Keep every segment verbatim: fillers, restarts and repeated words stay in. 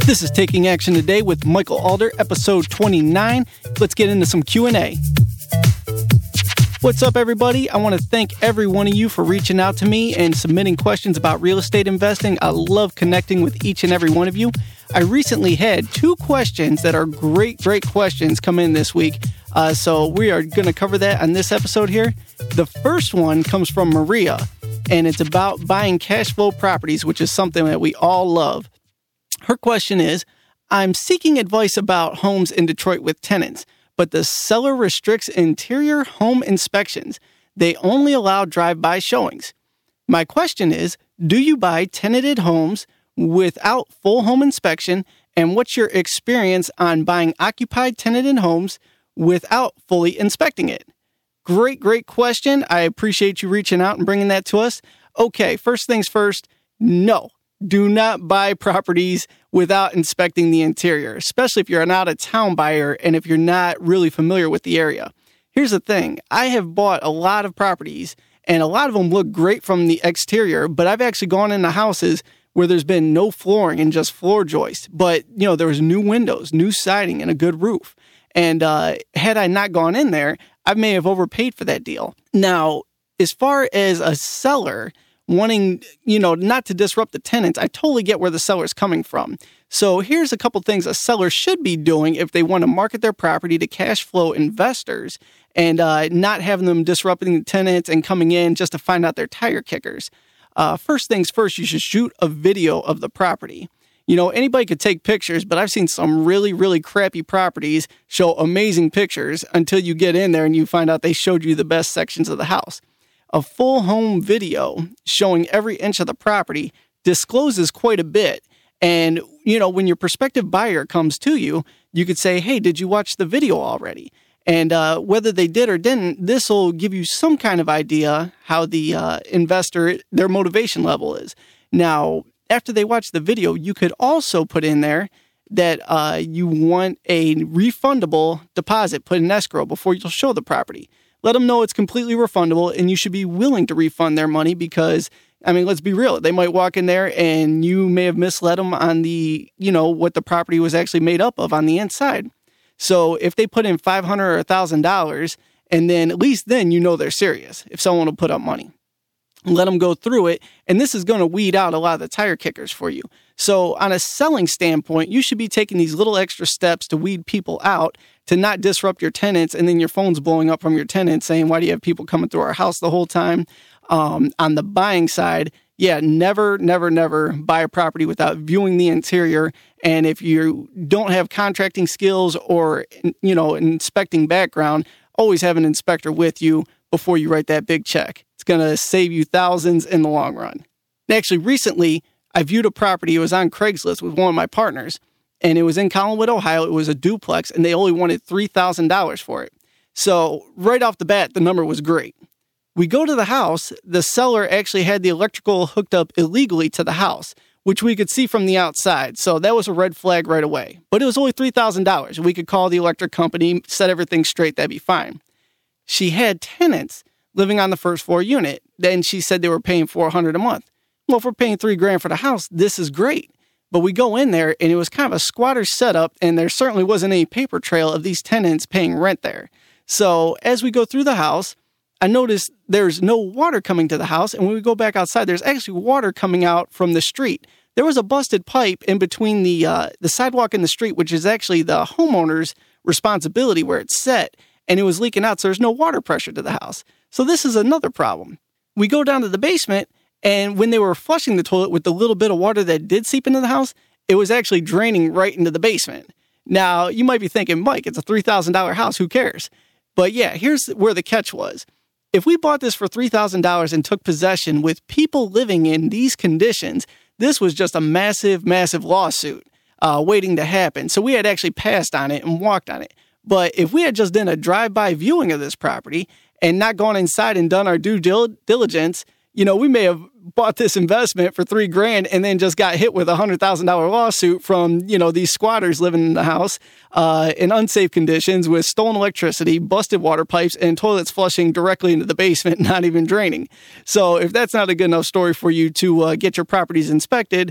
This is Taking Action Today with Michael Alder, episode twenty-nine. Let's get into some Q and A. What's up, everybody? I want to thank every one of you for reaching out to me and submitting questions about real estate investing. I love connecting with each and every one of you. I recently had two questions that are great, great questions come in this week. Uh, so we are going to cover that on this episode here. The first one comes from Maria, and it's about buying cash flow properties, which is something that we all love. Her question is, I'm seeking advice about homes in Detroit with tenants, but the seller restricts interior home inspections. They only allow drive-by showings. My question is, do you buy tenanted homes without full home inspection, and what's your experience on buying occupied tenanted homes without fully inspecting it? Great, great question. I appreciate you reaching out and bringing that to us. Okay, first things first, no. Do not buy properties without inspecting the interior, especially if you're an out-of-town buyer and if you're not really familiar with the area. Here's the thing. I have bought a lot of properties, and a lot of them look great from the exterior, but I've actually gone into houses where there's been no flooring and just floor joists. But, you know, there was new windows, new siding, and a good roof. And uh, had I not gone in there, I may have overpaid for that deal. Now, as far as a seller wanting, you know, not to disrupt the tenants, I totally get where the seller's coming from. So here's a couple things a seller should be doing if they want to market their property to cash flow investors and uh, not having them disrupting the tenants and coming in just to find out their tire kickers. Uh, first things first, you should shoot a video of the property. You know, anybody could take pictures, but I've seen some really, really crappy properties show amazing pictures until you get in there and you find out they showed you the best sections of the house. A full home video showing every inch of the property discloses quite a bit. And, you know, when your prospective buyer comes to you, you could say, hey, did you watch the video already? And uh, whether they did or didn't, this will give you some kind of idea how the uh, investor, their motivation level is. Now, after they watch the video, you could also put in there that uh, you want a refundable deposit put in escrow before you'll show the property. Let them know it's completely refundable and you should be willing to refund their money because, I mean, let's be real. They might walk in there and you may have misled them on the, you know, what the property was actually made up of on the inside. So if they put in five hundred dollars or one thousand dollars, and then at least then you know they're serious if someone will put up money. Let them go through it, and this is going to weed out a lot of the tire kickers for you. So on a selling standpoint, you should be taking these little extra steps to weed people out, to not disrupt your tenants, and then your phone's blowing up from your tenants saying, why do you have people coming through our house the whole time? Um, on the buying side, yeah, never, never, never buy a property without viewing the interior. And if you don't have contracting skills or, you know, inspecting background, always have an inspector with you before you write that big check. It's going to save you thousands in the long run. Actually, recently, I viewed a property. It was on Craigslist with one of my partners, and it was in Collinwood, Ohio. It was a duplex, and they only wanted three thousand dollars for it. So right off the bat, the number was great. We go to the house. The seller actually had the electrical hooked up illegally to the house, which we could see from the outside. So that was a red flag right away. But it was only three thousand dollars. We could call the electric company, set everything straight. That'd be fine. She had tenants living on the first floor unit. Then she said they were paying four hundred dollars a month. Well, if we're paying three grand for the house, this is great. But we go in there and it was kind of a squatter setup, and there certainly wasn't any paper trail of these tenants paying rent there. So as we go through the house, I noticed there's no water coming to the house. And when we go back outside, there's actually water coming out from the street. There was a busted pipe in between the uh, the sidewalk and the street, which is actually the homeowner's responsibility where it's set. And it was leaking out, so there's no water pressure to the house. So this is another problem. We go down to the basement, and when they were flushing the toilet with the little bit of water that did seep into the house, it was actually draining right into the basement. Now, you might be thinking, Mike, it's a three thousand dollars house, who cares? But yeah, here's where the catch was. If we bought this for three thousand dollars and took possession with people living in these conditions, this was just a massive, massive lawsuit uh, waiting to happen. So we had actually passed on it and walked on it. But if we had just done a drive-by viewing of this property and not gone inside and done our due dil- diligence, you know, we may have bought this investment for three grand and then just got hit with a hundred thousand dollar lawsuit from, you know, these squatters living in the house uh, in unsafe conditions with stolen electricity, busted water pipes, and toilets flushing directly into the basement, not even draining. So if that's not a good enough story for you to uh, get your properties inspected,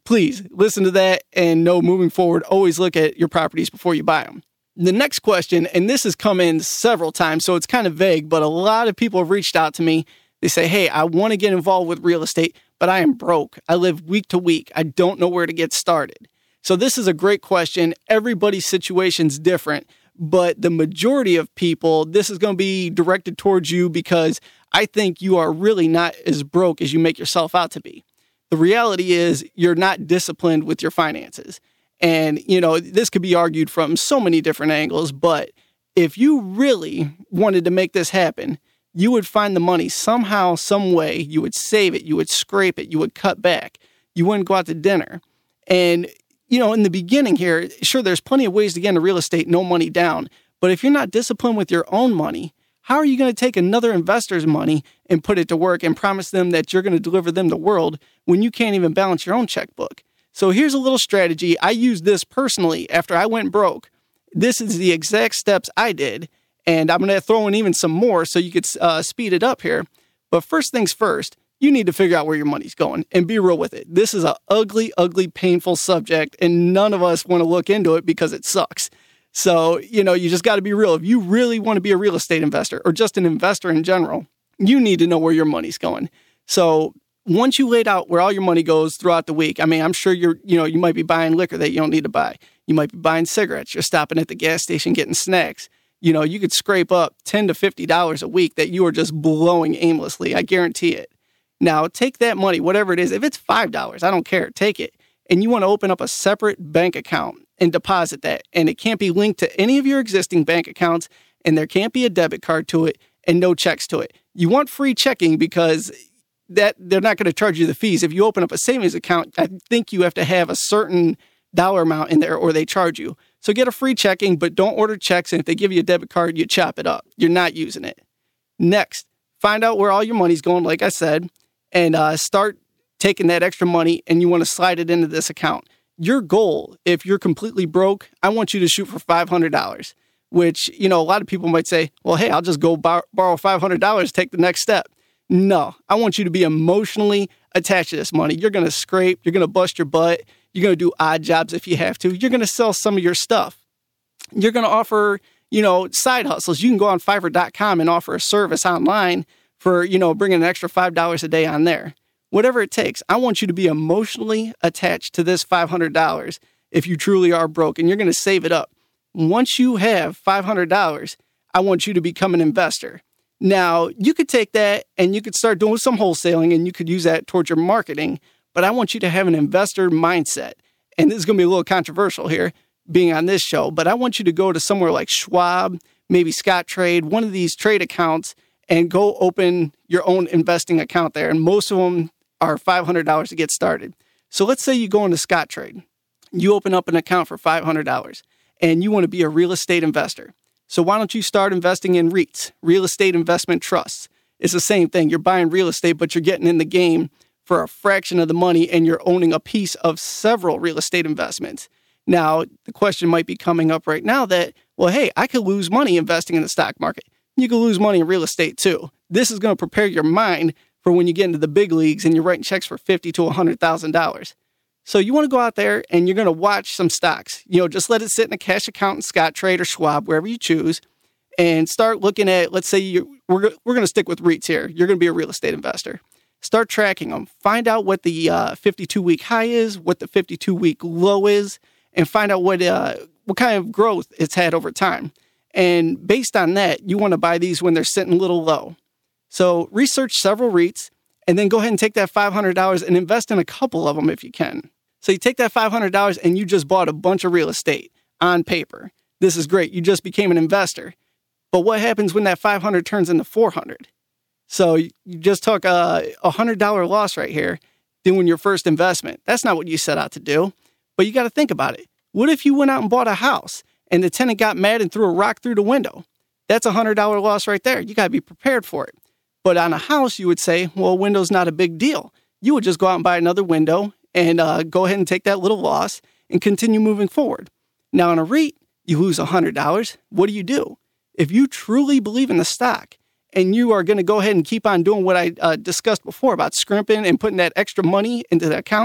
please listen to that and know moving forward, always look at your properties before you buy them. The next question, and this has come in several times, so it's kind of vague, but a lot of people have reached out to me. They say, hey, I want to get involved with real estate, but I am broke. I live week to week. I don't know where to get started. So this is a great question. Everybody's situation's different, but the majority of people, this is going to be directed towards you because I think you are really not as broke as you make yourself out to be. The reality is you're not disciplined with your finances. And, you know, this could be argued from so many different angles, but if you really wanted to make this happen, you would find the money somehow, some way. You would save it. You would scrape it. You would cut back. You wouldn't go out to dinner. And, you know, in the beginning here, sure, there's plenty of ways to get into real estate, no money down. But if you're not disciplined with your own money, how are you going to take another investor's money and put it to work and promise them that you're going to deliver them the world when you can't even balance your own checkbook? So here's a little strategy. I used this personally after I went broke. This is the exact steps I did, and I'm going to throw in even some more so you could uh, speed it up here. But first things first, you need to figure out where your money's going and be real with it. This is an ugly, ugly, painful subject, and none of us want to look into it because it sucks. So, you know, you just got to be real. If you really want to be a real estate investor or just an investor in general, you need to know where your money's going. So once you laid out where all your money goes throughout the week, I mean, I'm sure you're, you know, you might be buying liquor that you don't need to buy. You might be buying cigarettes. You're stopping at the gas station getting snacks. You know, you could scrape up ten to fifty dollars a week that you are just blowing aimlessly. I guarantee it. Now, take that money, whatever it is. If it's five dollars, I don't care. Take it. And you want to open up a separate bank account and deposit that. And it can't be linked to any of your existing bank accounts, and there can't be a debit card to it and no checks to it. You want free checking because that they're not going to charge you the fees. If you open up a savings account, I think you have to have a certain dollar amount in there or they charge you. So get a free checking, but don't order checks. And if they give you a debit card, you chop it up. You're not using it. Next, find out where all your money's going, like I said, and uh, start taking that extra money and you want to slide it into this account. Your goal, if you're completely broke, I want you to shoot for five hundred dollars, which, you know, a lot of people might say, well, hey, I'll just go bar- borrow five hundred dollars, take the next step. No, I want you to be emotionally attached to this money. You're going to scrape. You're going to bust your butt. You're going to do odd jobs if you have to. You're going to sell some of your stuff. You're going to offer, you know, side hustles. You can go on Fiverr dot com and offer a service online for, you know, bringing an extra five dollars a day on there. Whatever it takes, I want you to be emotionally attached to this five hundred dollars if you truly are broke, and you're going to save it up. Once you have five hundred dollars, I want you to become an investor. Now, you could take that and you could start doing some wholesaling and you could use that towards your marketing, but I want you to have an investor mindset. And this is going to be a little controversial here, being on this show, but I want you to go to somewhere like Schwab, maybe Scottrade, one of these trade accounts, and go open your own investing account there. And most of them are five hundred dollars to get started. So let's say you go into Scottrade. You open up an account for five hundred dollars and you want to be a real estate investor. So why don't you start investing in REITs, real estate investment trusts? It's the same thing. You're buying real estate, but you're getting in the game for a fraction of the money and you're owning a piece of several real estate investments. Now, the question might be coming up right now that, well, hey, I could lose money investing in the stock market. You could lose money in real estate too. This is going to prepare your mind for when you get into the big leagues and you're writing checks for fifty thousand to one hundred thousand dollars. So you want to go out there and you're going to watch some stocks. You know, just let it sit in a cash account in Scottrade or Schwab, wherever you choose, and start looking at, let's say you we're, we're going to stick with REITs here. You're going to be a real estate investor. Start tracking them. Find out what the uh, fifty-two week high is, what the fifty-two week low is, and find out what uh, what kind of growth it's had over time. And based on that, you want to buy these when they're sitting a little low. So research several REITs and then go ahead and take that five hundred dollars and invest in a couple of them if you can. So you take that five hundred dollars and you just bought a bunch of real estate on paper. This is great. You just became an investor. But what happens when that five hundred dollars turns into four hundred dollars? So you just took a one hundred dollars loss right here doing your first investment. That's not what you set out to do. But you got to think about it. What if you went out and bought a house and the tenant got mad and threw a rock through the window? That's a one hundred dollars loss right there. You got to be prepared for it. But on a house, you would say, well, a window's not a big deal. You would just go out and buy another window and uh, go ahead and take that little loss and continue moving forward. Now, on a REIT, you lose one hundred dollars. What do you do? If you truly believe in the stock and you are going to go ahead and keep on doing what I uh, discussed before about scrimping and putting that extra money into the account,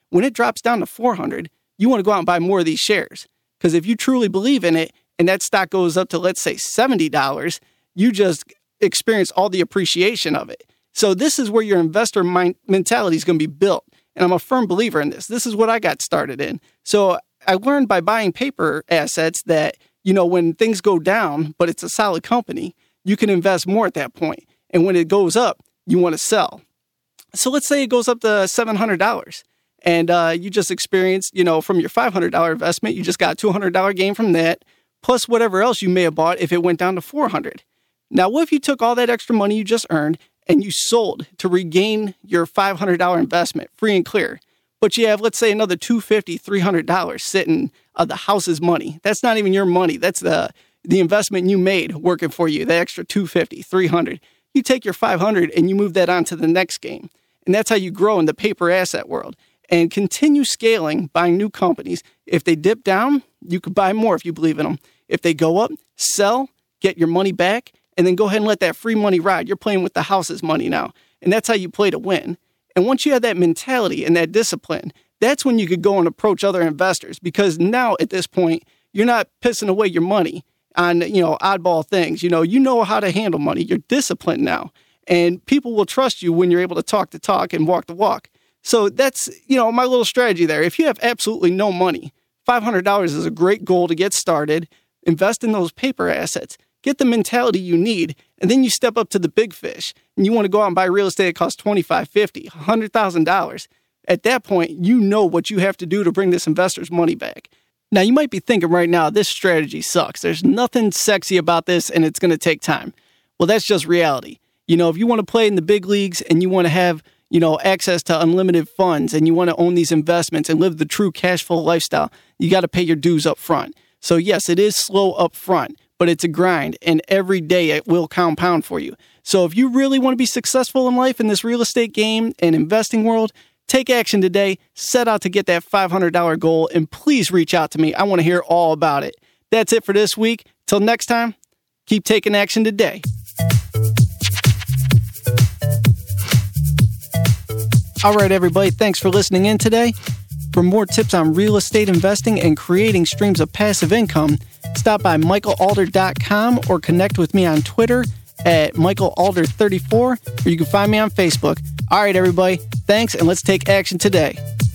when it drops down to four hundred, you want to go out and buy more of these shares. Because if you truly believe in it and that stock goes up to, let's say, seventy dollars, you just experience all the appreciation of it. So this is where your investor mind- mentality is going to be built. And I'm a firm believer in this. This is what I got started in. So I learned by buying paper assets that, you know, when things go down, but it's a solid company, you can invest more at that point. And when it goes up, you want to sell. So let's say it goes up to seven hundred dollars. And uh, you just experienced, you know, from your five hundred dollars investment, you just got a two hundred dollars gain from that, plus whatever else you may have bought if it went down to four hundred dollars. Now, what if you took all that extra money you just earned and you sold to regain your five hundred dollars investment free and clear? But you have, let's say, another two hundred fifty dollars, three hundred dollars sitting of the house's money. That's not even your money. That's the the investment you made working for you, the extra two hundred fifty dollars, three hundred dollars. You take your five hundred dollars and you move that on to the next game. And that's how you grow in the paper asset world. And continue scaling, buying new companies. If they dip down, you could buy more if you believe in them. If they go up, sell, get your money back, and then go ahead and let that free money ride. You're playing with the house's money now. And that's how you play to win. And once you have that mentality and that discipline, that's when you could go and approach other investors. Because now at this point, you're not pissing away your money on, you know, oddball things. You know, you know how to handle money. You're disciplined now. And people will trust you when you're able to talk the talk and walk the walk. So that's, you know, my little strategy there. If you have absolutely no money, five hundred dollars is a great goal to get started. Invest in those paper assets. Get the mentality you need, and then you step up to the big fish, and you want to go out and buy real estate that costs twenty-five thousand dollars, fifty thousand dollars, one hundred thousand dollars. At that point, you know what you have to do to bring this investor's money back. Now, you might be thinking right now, this strategy sucks. There's nothing sexy about this, and it's going to take time. Well, that's just reality. You know, if you want to play in the big leagues and you want to have, you know, access to unlimited funds and you want to own these investments and live the true cash flow lifestyle, you got to pay your dues up front. So yes, it is slow up front, but it's a grind, and every day it will compound for you. So if you really want to be successful in life in this real estate game and investing world, take action today, set out to get that five hundred dollars goal, and please reach out to me. I want to hear all about it. That's it for this week. Till next time, keep taking action today. All right, everybody, thanks for listening in today. For more tips on real estate investing and creating streams of passive income, stop by michael alder dot com or connect with me on Twitter at michael alder thirty-four, or you can find me on Facebook. All right, everybody, thanks, and let's take action today.